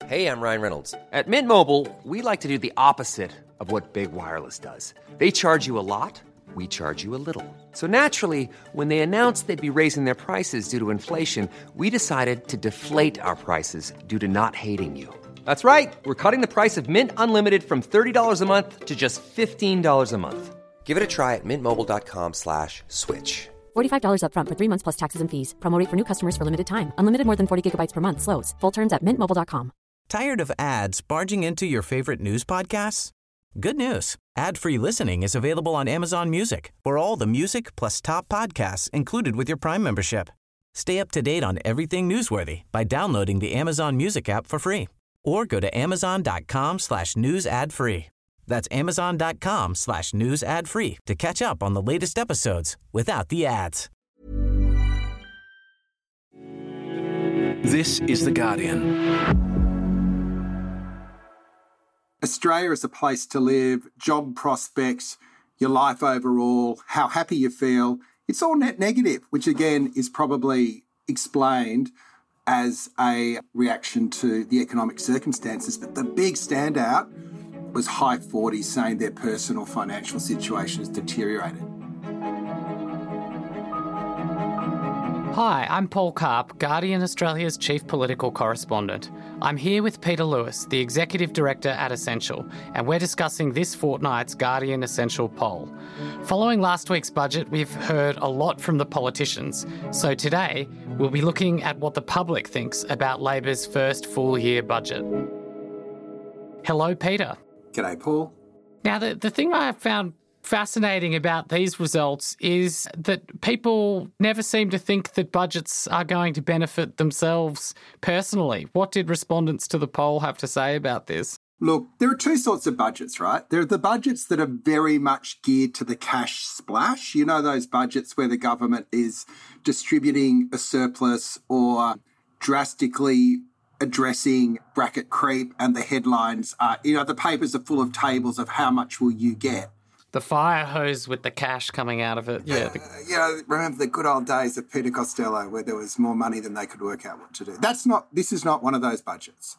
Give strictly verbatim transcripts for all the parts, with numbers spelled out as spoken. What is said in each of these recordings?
Hey, I'm Ryan Reynolds. At Mint Mobile, we like to do the opposite of what Big Wireless does. They charge you a lot, we charge you a little. So naturally, when they announced they'd be raising their prices due to inflation, we decided to deflate our prices due to not hating you. That's right. We're cutting the price of Mint Unlimited from thirty dollars a month to just fifteen dollars a month. Give it a try at mintmobile.com slash switch. forty-five dollars up front for three months plus taxes and fees. Promo rate for new customers for limited time. Unlimited more than forty gigabytes per month. Slows full terms at mint mobile dot com. Tired of ads barging into your favorite news podcasts? Good news. Ad-free listening is available on Amazon Music for all the music plus top podcasts included with your Prime membership. Stay up to date on everything newsworthy by downloading the Amazon Music app for free or go to amazon.com slash news ad free. That's amazon.com slash news ad free to catch up on the latest episodes without the ads. This is The Guardian. Australia is a place to live, job prospects, your life overall, how happy you feel. It's all net negative, which again is probably explained as a reaction to the economic circumstances. But the big standout was high forties saying their personal financial situation has deteriorated. Hi, I'm Paul Karp, Guardian Australia's chief political correspondent. I'm here with Peter Lewis, the executive director at Essential, and we're discussing this fortnight's Guardian Essential poll. Following last week's budget, we've heard a lot from the politicians. So today, we'll be looking at what the public thinks about Labor's first full-year budget. Hello, Peter. G'day, Paul. Now, the, the thing I have found fascinating about these results is that people never seem to think that budgets are going to benefit themselves personally. What did respondents to the poll have to say about this? Look, there are two sorts of budgets, right? There are the budgets that are very much geared to the cash splash. You know, those budgets where the government is distributing a surplus or drastically addressing bracket creep, and the headlines are, you know, the papers are full of tables of how much will you get. The fire hose with the cash coming out of it. Yeah. The... Uh, you know, remember the good old days of Peter Costello where there was more money than they could work out what to do. That's not, this is not one of those budgets.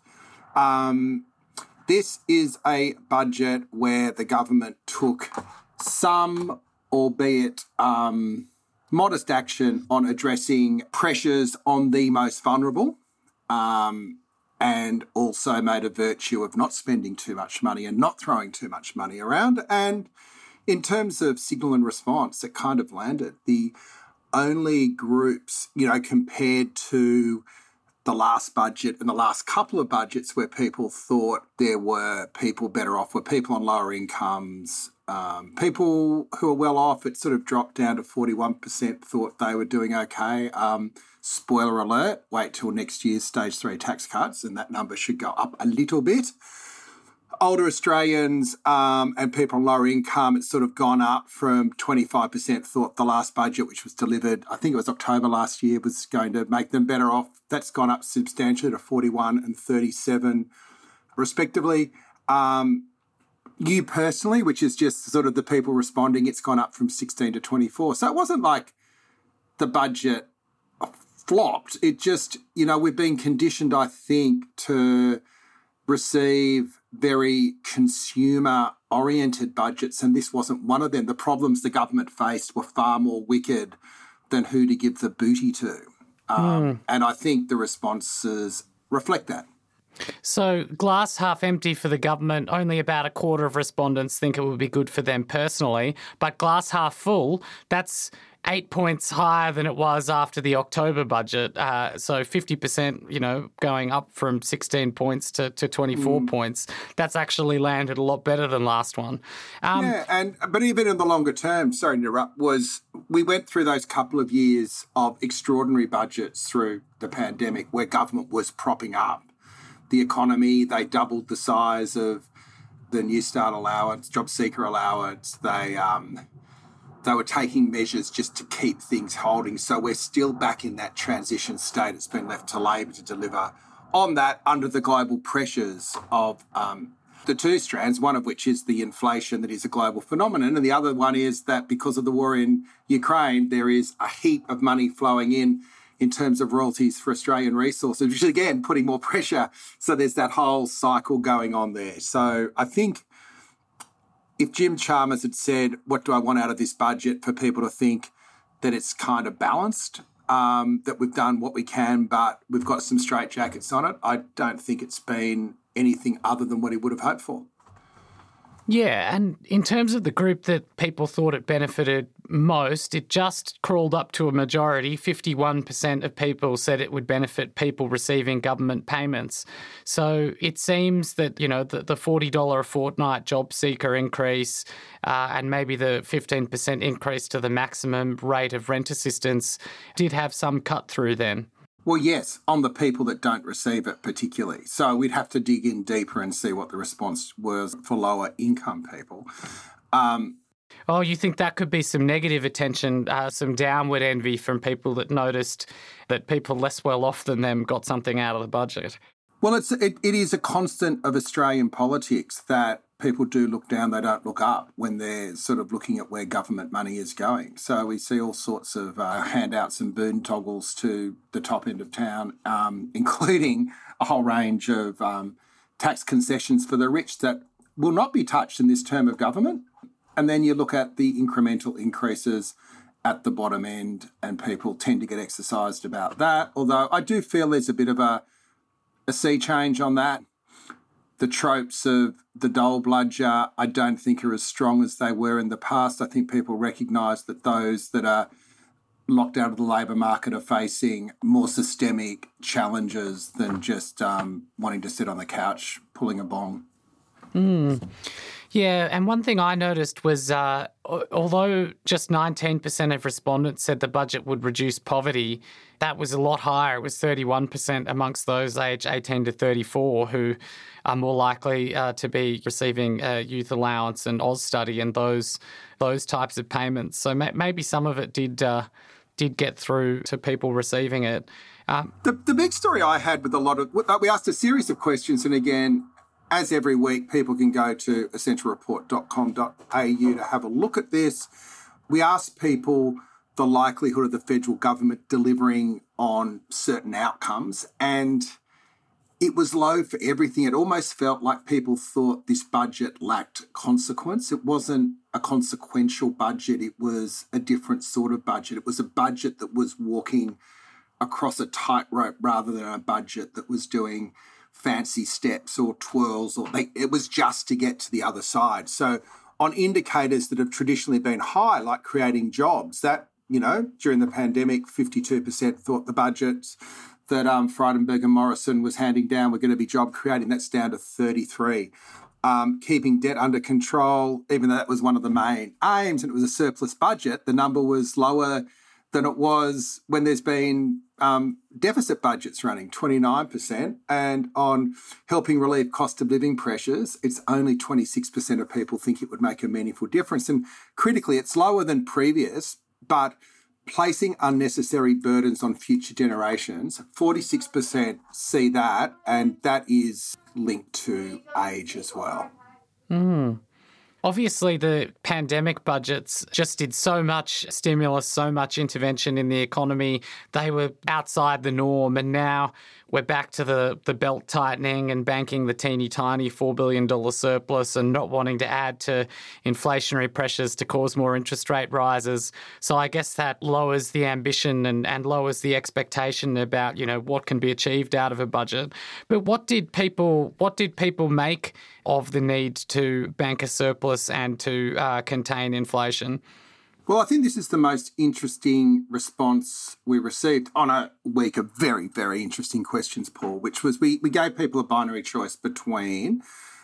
Um, this is a budget where the government took some, albeit um, modest action on addressing pressures on the most vulnerable, um, and also made a virtue of not spending too much money and not throwing too much money around. And in terms of signal and response, it kind of landed. The only groups, you know, compared to the last budget and the last couple of budgets where people thought there were people better off were people on lower incomes, um, people who are well off. It sort of dropped down to forty-one percent thought they were doing okay. Um, spoiler alert, wait till next year's stage three tax cuts and that number should go up a little bit. Older Australians um, and people on lower income, it's sort of gone up from twenty-five percent thought the last budget, which was delivered, I think it was October last year, was going to make them better off. That's gone up substantially to forty-one and thirty-seven respectively. Um, you personally, which is just sort of the people responding, it's gone up from sixteen to twenty-four. So it wasn't like the budget flopped. It just, you know, we've been conditioned, I think, to receive very consumer-oriented budgets, and this wasn't one of them. The problems the government faced were far more wicked than who to give the booty to. Um, mm. And I think the responses reflect that. So glass half empty for the government, only about a quarter of respondents think it would be good for them personally, but glass half full, that's eight points higher than it was after the October budget. Uh, so fifty percent, you know, going up from sixteen points to, to twenty-four mm. points. That's actually landed a lot better than last one. Um, yeah, and but even in the longer term, sorry to interrupt, was we went through those couple of years of extraordinary budgets through the pandemic where government was propping up the economy. They doubled the size of the New Start allowance, job seeker allowance. They um, they were taking measures just to keep things holding. So we're still back in that transition state. It's been left to Labor to deliver on that under the global pressures of um, the two strands, one of which is the inflation that is a global phenomenon, and the other one is that because of the war in Ukraine, there is a heap of money flowing in in terms of royalties for Australian resources, which is, again, putting more pressure. So there's that whole cycle going on there. So I think if Jim Chalmers had said, what do I want out of this budget, for people to think that it's kind of balanced, um, that we've done what we can, but we've got some straitjackets on it, I don't think it's been anything other than what he would have hoped for. Yeah, and in terms of the group that people thought it benefited most, it just crawled up to a majority. fifty-one percent of people said it would benefit people receiving government payments. So it seems that, you know, the, the forty dollars a fortnight job seeker increase uh, and maybe the fifteen percent increase to the maximum rate of rent assistance did have some cut through then. Well, yes, on the people that don't receive it particularly. So we'd have to dig in deeper and see what the response was for lower income people. Um, oh, you think that could be some negative attention, uh, some downward envy from people that noticed that people less well off than them got something out of the budget? Well, it's it, it is a constant of Australian politics that people do look down, they don't look up when they're sort of looking at where government money is going. So we see all sorts of uh, handouts and boon toggles to the top end of town, um, including a whole range of um, tax concessions for the rich that will not be touched in this term of government. And then you look at the incremental increases at the bottom end, and people tend to get exercised about that. Although I do feel there's a bit of a, a sea change on that. The tropes of the dole bludger, I don't think are as strong as they were in the past. I think people recognise that those that are locked out of the labour market are facing more systemic challenges than just um, wanting to sit on the couch pulling a bong. Mm. Yeah, and one thing I noticed was uh, although just nineteen percent of respondents said the budget would reduce poverty, that was a lot higher. It was thirty-one percent amongst those aged eighteen to thirty-four who are more likely uh, to be receiving a youth allowance and Oz Study and those those types of payments. So may- maybe some of it did uh, did get through to people receiving it. Um, the, the big story I had with a lot of... We asked a series of questions, and again, as every week, people can go to essential report dot com dot a u to have a look at this. We asked people the likelihood of the federal government delivering on certain outcomes, and it was low for everything. It almost felt like people thought this budget lacked consequence. It wasn't a consequential budget. It was a different sort of budget. It was a budget that was walking across a tightrope rather than a budget that was doing fancy steps or twirls, or they, it was just to get to the other side. So on indicators that have traditionally been high, like creating jobs, that, you know, during the pandemic, fifty-two percent thought the budgets that um, Frydenberg and Morrison was handing down were going to be job creating. That's down to thirty-three. Um, keeping debt under control, even though that was one of the main aims and it was a surplus budget, the number was lower than it was when there's been um, deficit budgets running, twenty-nine percent. And on helping relieve cost of living pressures, it's only twenty-six percent of people think it would make a meaningful difference. And critically, it's lower than previous, but placing unnecessary burdens on future generations, forty-six percent see that, and that is linked to age as well. Mm. Obviously, the pandemic budgets just did so much stimulus, so much intervention in the economy. They were outside the norm, and now we're back to the, the belt tightening and banking the teeny tiny four billion dollars surplus and not wanting to add to inflationary pressures to cause more interest rate rises. So I guess that lowers the ambition and, and lowers the expectation about, you know, what can be achieved out of a budget. But what did people what did people make of the need to bank a surplus and to uh, contain inflation? Well, I think this is the most interesting response we received on a week of very, very interesting questions, Paul, which was we, we gave people a binary choice between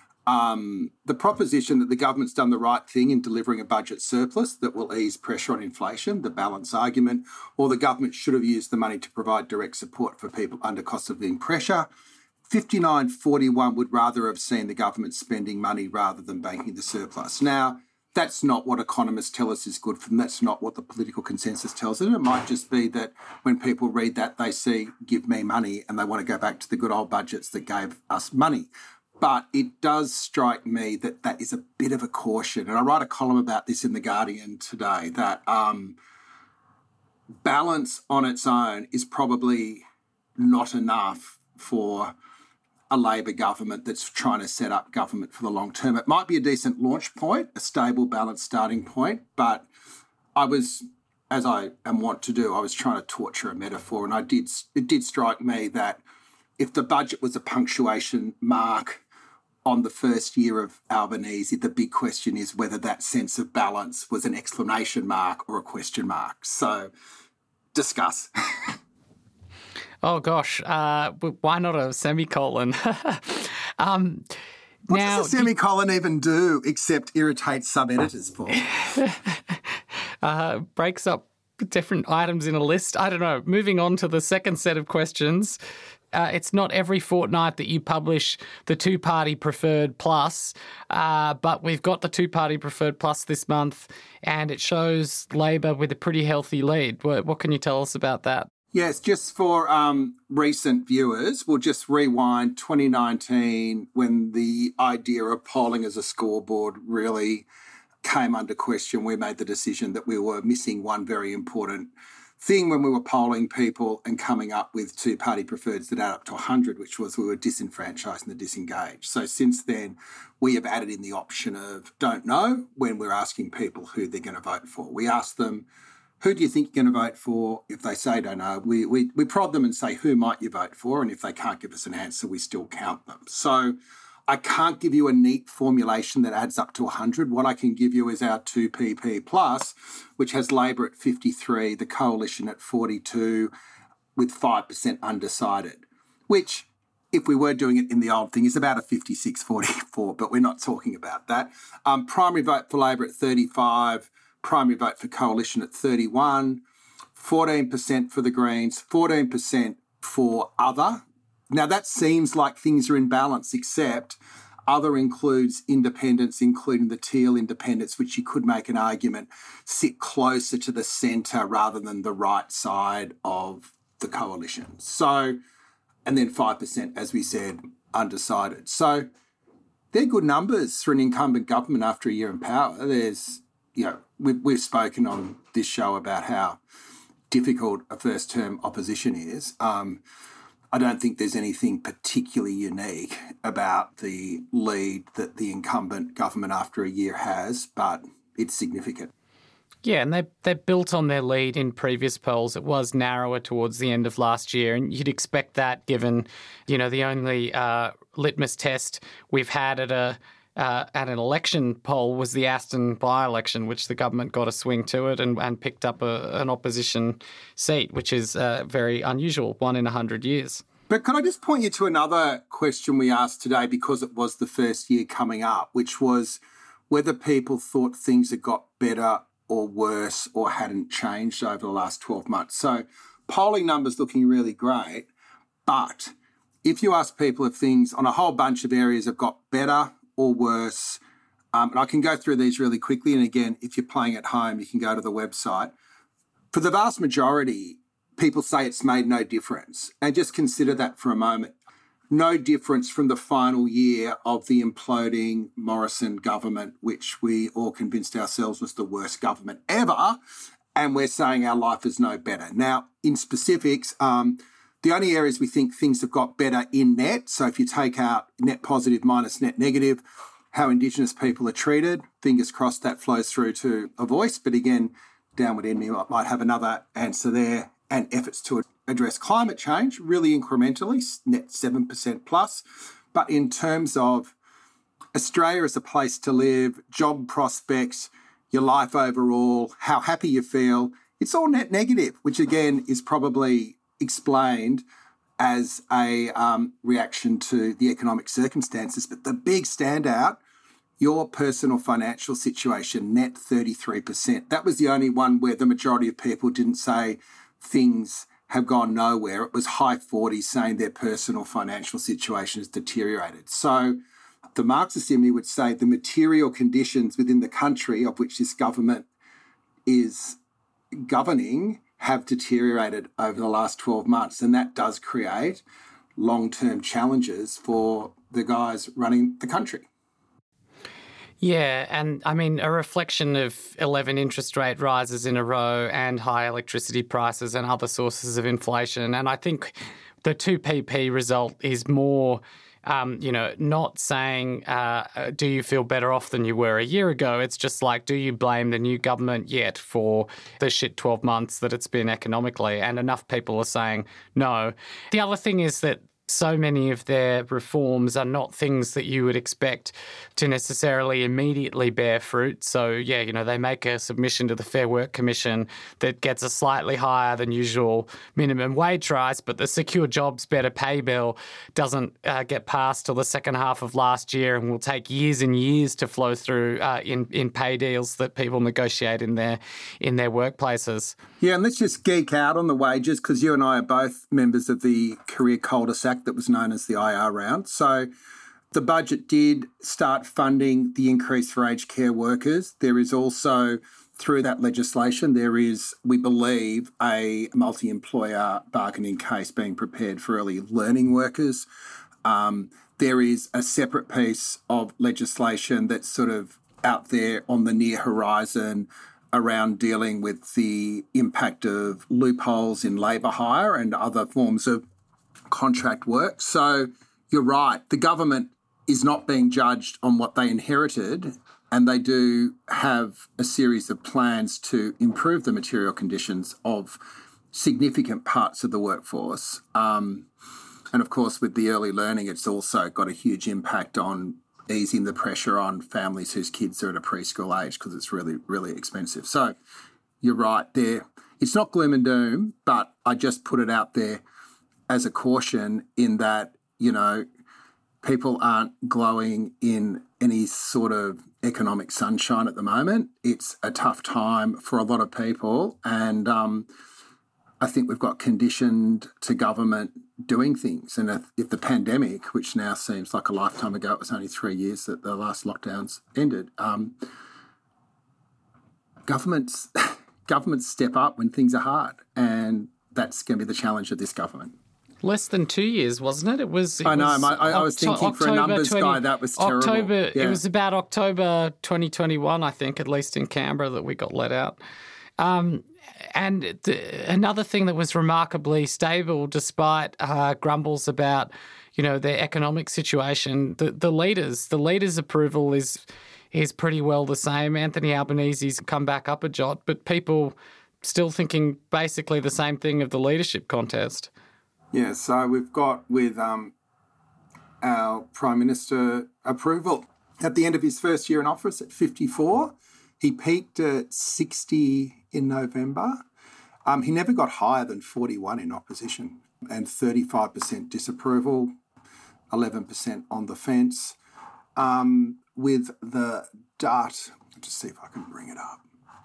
um, the proposition that the government's done the right thing in delivering a budget surplus that will ease pressure on inflation, the balance argument, or the government should have used the money to provide direct support for people under cost of living pressure. fifty-nine forty-one would rather have seen the government spending money rather than banking the surplus. Now, that's not what economists tell us is good for them. That's not what the political consensus tells them. It might just be that when people read that, they see, give me money, and they want to go back to the good old budgets that gave us money. But it does strike me that that is a bit of a caution. And I write a column about this in The Guardian today, that um, balance on its own is probably not enough for a Labor government that's trying to set up government for the long term. It might be a decent launch point, a stable, balanced starting point, but I was, as I am wont to do, I was trying to torture a metaphor, and I did. It did strike me that if the budget was a punctuation mark on the first year of Albanese, the big question is whether that sense of balance was an exclamation mark or a question mark. So, discuss. Oh, gosh. Uh, why not a semicolon? um, what now, does a semicolon even do except irritate sub-editors, Paul? uh, breaks up different items in a list. I don't know. Moving on to the second set of questions. Uh, it's not every fortnight that you publish the two-party preferred plus, uh, but we've got the two-party preferred plus this month, and it shows Labor with a pretty healthy lead. What, what can you tell us about that? Yes, just for um, recent viewers, we'll just rewind twenty nineteen when the idea of polling as a scoreboard really came under question. We made the decision that we were missing one very important thing when we were polling people and coming up with two-party preferreds that add up to one hundred, which was we were disenfranchised and the disengaged. So since then, we have added in the option of don't know when we're asking people who they're going to vote for. We ask them, who do you think you're going to vote for? If they say don't know, we, we, we prod them and say, who might you vote for? And if they can't give us an answer, we still count them. So I can't give you a neat formulation that adds up to one hundred. What I can give you is our two P P plus, which has Labor at fifty-three, the Coalition at forty-two, with five percent undecided, which, if we were doing it in the old thing, is about a fifty-six forty-four, but we're not talking about that. Um, primary vote for Labor at thirty-five, primary vote for Coalition at thirty-one, fourteen percent for the Greens, fourteen percent for other. Now, that seems like things are in balance, except other includes independents, including the Teal independents, which you could make an argument sit closer to the centre rather than the right side of the coalition. So, and then five percent, as we said, undecided. So they're good numbers for an incumbent government after a year in power. There's, you know, we've, we've spoken on this show about how difficult a first-term opposition is. Um, I don't think there's anything particularly unique about the lead that the incumbent government after a year has, but it's significant. Yeah, and they they built on their lead in previous polls. It was narrower towards the end of last year, and you'd expect that given, you know, the only uh, litmus test we've had at a uh, at an election poll was the Aston by-election, which the government got a swing to it and, and picked up a, an opposition seat, which is uh, very unusual, one in a hundred years. But can I just point you to another question we asked today because it was the first year coming up, which was whether people thought things had got better or worse or hadn't changed over the last twelve months. So polling numbers looking really great, but if you ask people if things on a whole bunch of areas have got better or worse, um, and I can go through these really quickly, and again, if you're playing at home, you can go to the website. For the vast majority, people say it's made no difference. And just consider that for a moment. No difference from the final year of the imploding Morrison government, which we all convinced ourselves was the worst government ever. And we're saying our life is no better. Now, in specifics, um, the only areas we think things have got better in net, so if you take out net positive minus net negative, how Indigenous people are treated, fingers crossed that flows through to a voice. But again, Downward Enemy might have another answer there. And efforts to address climate change, really incrementally, net seven percent plus. But in terms of Australia as a place to live, job prospects, your life overall, how happy you feel, it's all net negative, which again is probably explained as a um, reaction to the economic circumstances. But the big standout, your personal financial situation, net thirty-three percent. That was the only one where the majority of people didn't say things have gone nowhere. It was high forties saying their personal financial situation has deteriorated. So the Marxist in me would say the material conditions within the country of which this government is governing have deteriorated over the last twelve months. And that does create long-term challenges for the guys running the country. Yeah, and I mean, a reflection of eleven interest rate rises in a row and high electricity prices and other sources of inflation. And I think the two P P result is more, um, you know, not saying, uh, do you feel better off than you were a year ago? It's just like, do you blame the new government yet for the shit twelve months that it's been economically? And enough people are saying no. The other thing is that so many of their reforms are not things that you would expect to necessarily immediately bear fruit. So, yeah, you know, they make a submission to the Fair Work Commission that gets a slightly higher than usual minimum wage rise, but the Secure Jobs Better Pay Bill doesn't uh, get passed till the second half of last year and will take years and years to flow through uh, in, in pay deals that people negotiate in their, in their workplaces. Yeah, and let's just geek out on the wages because you and I are both members of the career cul-de-sac that was known as the I R round. So the budget did start funding the increase for aged care workers. There is also, through that legislation, there is, we believe, a multi-employer bargaining case being prepared for early learning workers. Um, there is a separate piece of legislation that's sort of out there on the near horizon around dealing with the impact of loopholes in labour hire and other forms of contract work. So you're right, the government is not being judged on what they inherited, and they do have a series of plans to improve the material conditions of significant parts of the workforce. Um, and of course, with the early learning, it's also got a huge impact on easing the pressure on families whose kids are at a preschool age because it's really, really expensive. So you're right there. It's not gloom and doom, but I just put it out there as a caution in that, you know, people aren't glowing in any sort of economic sunshine at the moment. It's a tough time for a lot of people. And um, I think we've got conditioned to government doing things. And if, if the pandemic, which now seems like a lifetime ago, it was only three years that the last lockdowns ended, um, governments, governments step up when things are hard. And that's going to be the challenge of this government. Less than two years, wasn't it? It was. It I know. Was my, I, I was thinking October for a numbers twenty, guy, that was terrible. October. Yeah. It was about October twenty twenty-one, I think, at least in Canberra, that we got let out. Um, and the, another thing that was remarkably stable, despite uh, grumbles about, you know, their economic situation, the, the leaders, the leaders' approval is is pretty well the same. Anthony Albanese's come back up a jot, but people still thinking basically the same thing of the leadership contest. Yeah, so we've got with um, our Prime Minister approval at the end of his first year in office at fifty-four. He peaked at sixty in November. Um, he never got higher than forty-one in opposition and thirty-five percent disapproval, eleven percent on the fence. Um, with the Dart, I'll just see if I can bring it up.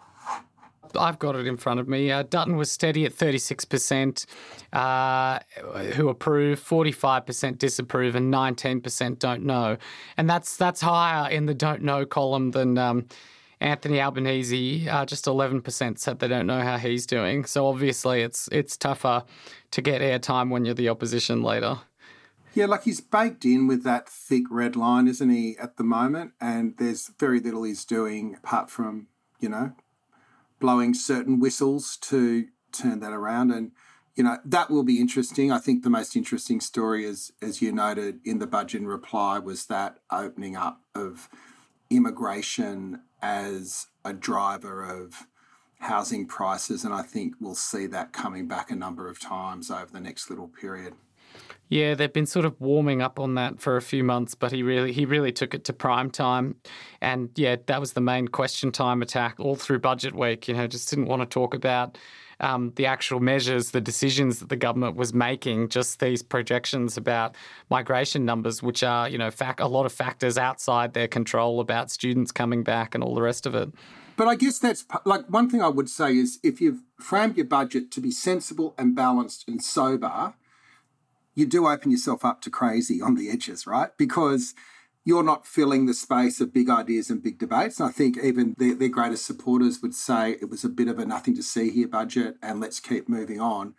I've got it in front of me. Uh, Dutton was steady at thirty-six percent uh, who approve, forty-five percent disapprove, and nineteen percent don't know. And that's that's higher in the don't know column than um, Anthony Albanese. Uh, just eleven percent said they don't know how he's doing. So obviously it's it's tougher to get airtime when you're the opposition leader. Yeah, like he's baked in with that thick red line, isn't he, at the moment? And there's very little he's doing apart from, you know, blowing certain whistles to turn that around. And, you know, that will be interesting. I think the most interesting story, is, as you noted in the budget in reply, was that opening up of immigration as a driver of housing prices. And I think we'll see that coming back a number of times over the next little period. Yeah, they've been sort of warming up on that for a few months, but he really he really took it to prime time. And, yeah, that was the main question time attack all through budget week. You know, just didn't want to talk about um, the actual measures, the decisions that the government was making, just these projections about migration numbers, which are, you know, fact, a lot of factors outside their control about students coming back and all the rest of it. But I guess that's, like, one thing I would say is if you've framed your budget to be sensible and balanced and sober, you do open yourself up to crazy on the edges, right? Because you're not filling the space of big ideas and big debates. And I think even their, their greatest supporters would say it was a bit of a nothing to see here budget and let's keep moving on.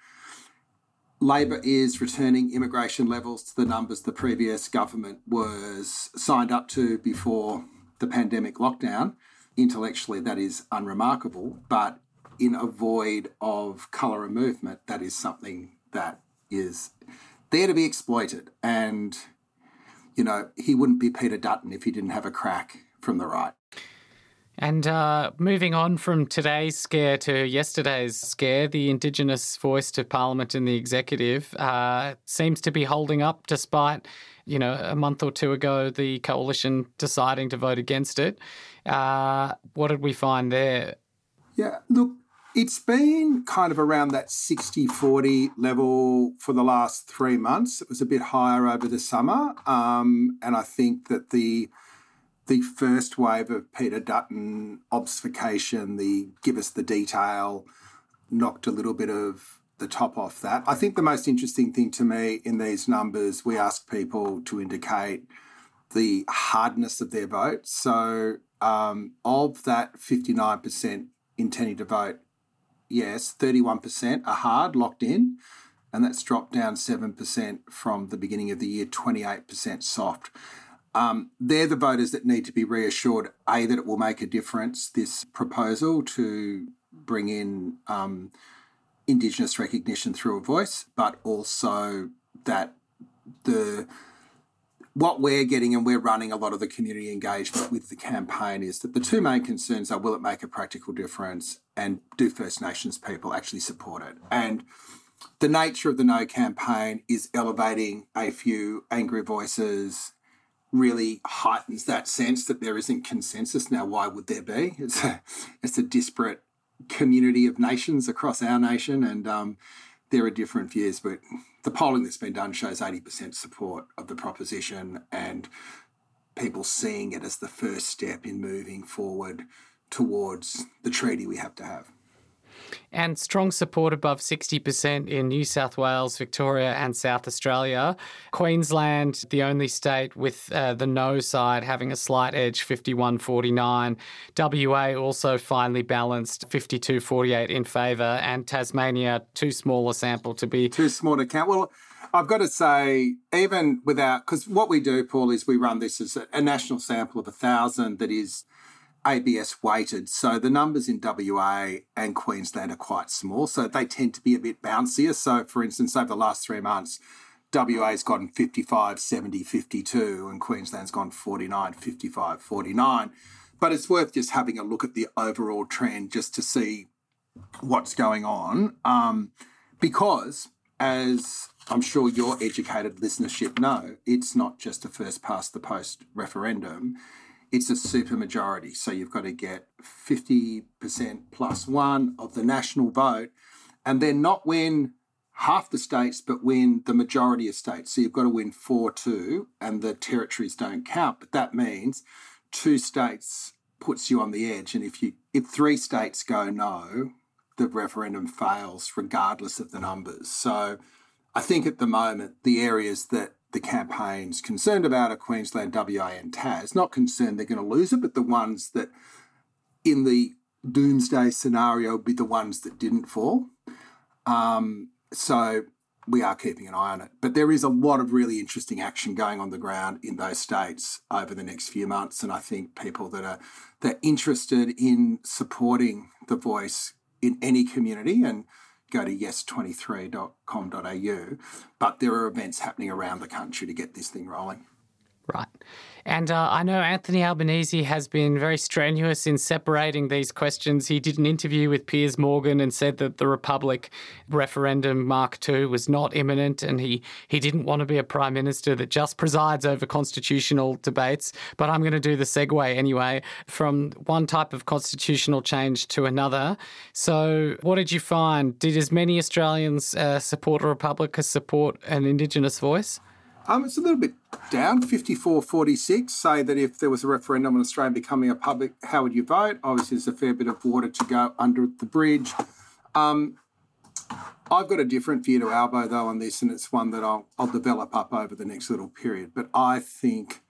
Labor is returning immigration levels to the numbers the previous government was signed up to before the pandemic lockdown, intellectually that is unremarkable, but in a void of colour and movement, that is something that is there to be exploited. And, you know, he wouldn't be Peter Dutton if he didn't have a crack from the right. And uh, moving on from today's scare to yesterday's scare, the Indigenous voice to Parliament and the Executive uh, seems to be holding up despite, you know, a month or two ago, the Coalition deciding to vote against it. Uh, what did we find there? Yeah, look, it's been kind of around that sixty forty level for the last three months. It was a bit higher over the summer. Um, and I think that the the first wave of Peter Dutton obfuscation, the give us the detail, knocked a little bit of the top off that. I think the most interesting thing to me in these numbers, we ask people to indicate the hardness of their vote. So um, of that fifty-nine percent intending to vote yes, thirty-one percent are hard, locked in, and that's dropped down seven percent from the beginning of the year, twenty-eight percent soft. Um, they're the voters that need to be reassured, A, that it will make a difference, this proposal to bring in um, Indigenous recognition through a voice, but also that the what we're getting, and we're running a lot of the community engagement with the campaign, is that the two main concerns are, will it make a practical difference, and do First Nations people actually support it? And the nature of the No campaign is elevating a few angry voices, really heightens that sense that there isn't consensus. Now, why would there be? It's a, it's a disparate community of nations across our nation, and um, there are different views, but the polling that's been done shows eighty percent support of the proposition, and people seeing it as the first step in moving forward towards the treaty we have to have. And strong support above sixty percent in New South Wales, Victoria and South Australia. Queensland, the only state with uh, the no side having a slight edge, fifty-one forty-nine. W A also finely balanced, fifty-two forty-eight in favour. And Tasmania, too small a sample to be... Too small to count. Well, I've got to say, even without... Because what we do, Paul, is we run this as a, a national sample of one thousand that is A B S weighted. So the numbers in W A and Queensland are quite small, so they tend to be a bit bouncier. So, for instance, over the last three months, W A's gone fifty-five, seventy, fifty-two, and Queensland's gone forty-nine, fifty-five, forty-nine. But it's worth just having a look at the overall trend just to see what's going on, um, because, as I'm sure your educated listenership know, it's not just a first past the post referendum. It's a supermajority. So you've got to get fifty percent plus one of the national vote, and then not win half the states, but win the majority of states. So you've got to win four two, and the territories don't count. But that means two states puts you on the edge. And if you if three states go no, the referendum fails regardless of the numbers. So I think at the moment, the areas that the campaign's concerned about are Queensland, W A and Tas. Not concerned they're going to lose it, but the ones that in the doomsday scenario would be the ones that didn't fall. Um, so we are keeping an eye on it. But there is a lot of really interesting action going on the ground in those states over the next few months. And I think people that are, that are interested in supporting the voice in any community, and go to yes twenty-three dot com dot a u. But there are events happening around the country to get this thing rolling. Right. And uh, I know Anthony Albanese has been very strenuous in separating these questions. He did an interview with Piers Morgan and said that the Republic referendum Mark two was not imminent, and he, he didn't want to be a Prime Minister that just presides over constitutional debates. But I'm going to do the segue anyway from one type of constitutional change to another. So what did you find? Did as many Australians uh, support a Republic as support an Indigenous voice? Um, it's a little bit down, fifty-four forty-six, say that if there was a referendum on Australia becoming a public, how would you vote? Obviously, there's a fair bit of water to go under the bridge. Um, I've got a different view to Albo, though, on this, and it's one that I'll, I'll develop up over the next little period. But I think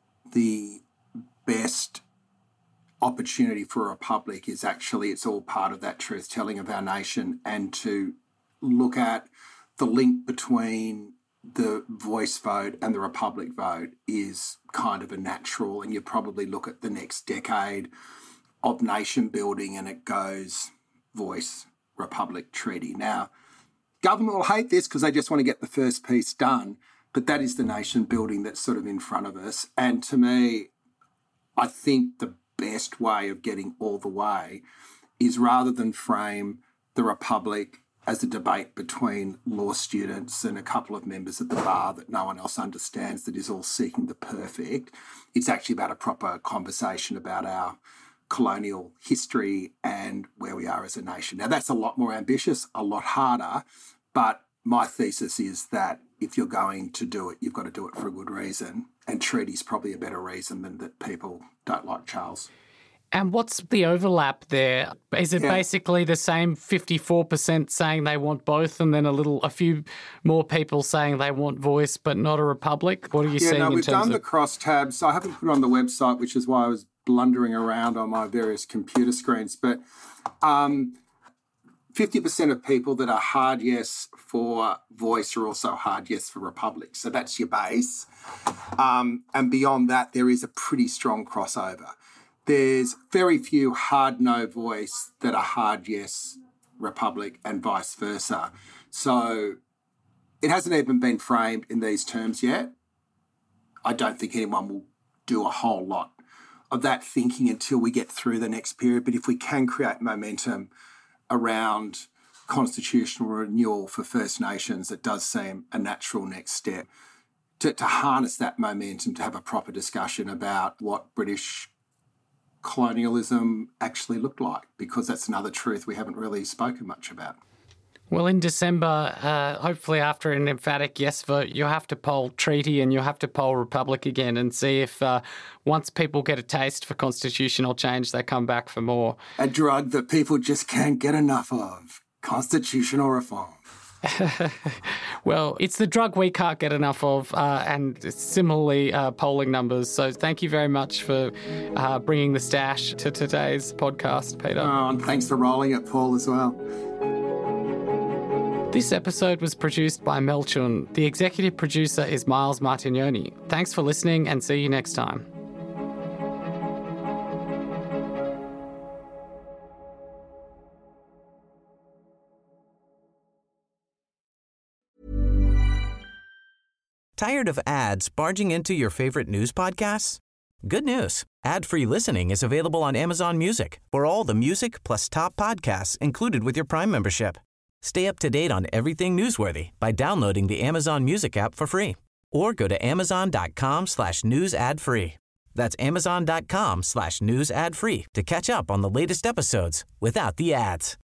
the best opportunity for a republic is actually, it's all part of that truth-telling of our nation, and to look at the link between the voice vote and the republic vote is kind of a natural, and you probably look at the next decade of nation building and it goes voice, republic, treaty. Now, government will hate this because they just want to get the first piece done, but that is the nation building that's sort of in front of us. And to me, I think the best way of getting all the way is rather than frame the republic as a debate between law students and a couple of members of the bar that no one else understands, that is all seeking the perfect, it's actually about a proper conversation about our colonial history and where we are as a nation. Now, that's a lot more ambitious, a lot harder, but my thesis is that if you're going to do it, you've got to do it for a good reason, and treaty's probably a better reason than that people don't like Charles. And what's the overlap there? Is it Yeah. basically the same fifty-four percent saying they want both and then a little, a few more people saying they want voice but not a republic? What are you Yeah, seeing no, in we've terms done of... the crosstabs. I haven't put it on the website, which is why I was blundering around on my various computer screens. But um, fifty percent of people that are hard yes for voice are also hard yes for republic. So that's your base. Um, and beyond that, there is a pretty strong crossover. There's very few hard no voice that are hard yes republic and vice versa. So it hasn't even been framed in these terms yet. I don't think anyone will do a whole lot of that thinking until we get through the next period. But if we can create momentum around constitutional renewal for First Nations, it does seem a natural next step to, to harness that momentum, to have a proper discussion about what British colonialism actually looked like, because that's another truth we haven't really spoken much about. Well, in December, uh, hopefully after an emphatic yes vote, you'll have to poll treaty and you'll have to poll republic again and see if uh, once people get a taste for constitutional change, they come back for more. A drug that people just can't get enough of, constitutional reform. Well, it's the drug we can't get enough of, uh, and similarly uh, polling numbers. So thank you very much for uh, bringing the stash to today's podcast, Peter. Oh, and thanks for rolling it, Paul, as well. This episode was produced by Mel Chun. The executive producer is Miles Martignoni. Thanks for listening and see you next time. Tired of ads barging into your favorite news podcasts? Good news. Ad-free listening is available on Amazon Music for all the music plus top podcasts included with your Prime membership. Stay up to date on everything newsworthy by downloading the Amazon Music app for free or go to amazon.com slash news ad free. That's amazon.com slash news ad free to catch up on the latest episodes without the ads.